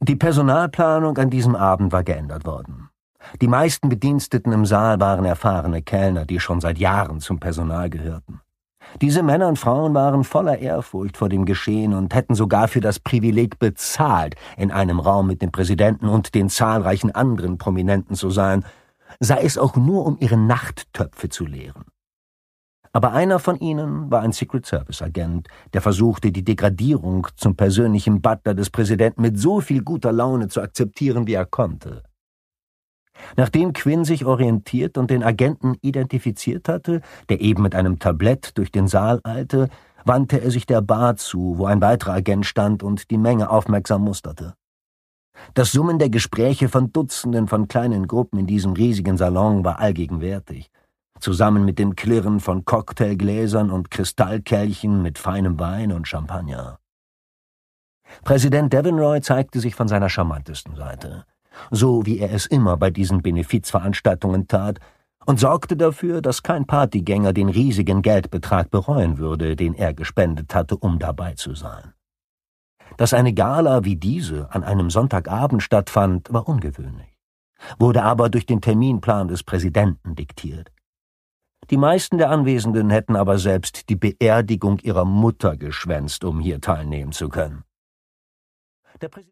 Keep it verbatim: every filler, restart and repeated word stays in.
Die Personalplanung an diesem Abend war geändert worden. Die meisten Bediensteten im Saal waren erfahrene Kellner, die schon seit Jahren zum Personal gehörten. Diese Männer und Frauen waren voller Ehrfurcht vor dem Geschehen und hätten sogar für das Privileg bezahlt, in einem Raum mit dem Präsidenten und den zahlreichen anderen Prominenten zu sein, sei es auch nur, um ihre Nachttöpfe zu leeren. Aber einer von ihnen war ein Secret-Service-Agent, der versuchte, die Degradierung zum persönlichen Butler des Präsidenten mit so viel guter Laune zu akzeptieren, wie er konnte. Nachdem Quinn sich orientiert und den Agenten identifiziert hatte, der eben mit einem Tablett durch den Saal eilte, wandte er sich der Bar zu, wo ein weiterer Agent stand und die Menge aufmerksam musterte. Das Summen der Gespräche von Dutzenden von kleinen Gruppen in diesem riesigen Salon war allgegenwärtig, zusammen mit dem Klirren von Cocktailgläsern und Kristallkelchen mit feinem Wein und Champagner. Präsident Devanroy zeigte sich von seiner charmantesten Seite, so wie er es immer bei diesen Benefizveranstaltungen tat, und sorgte dafür, dass kein Partygänger den riesigen Geldbetrag bereuen würde, den er gespendet hatte, um dabei zu sein. Dass eine Gala wie diese an einem Sonntagabend stattfand, war ungewöhnlich, wurde aber durch den Terminplan des Präsidenten diktiert. Die meisten der Anwesenden hätten aber selbst die Beerdigung ihrer Mutter geschwänzt, um hier teilnehmen zu können. Der Präsident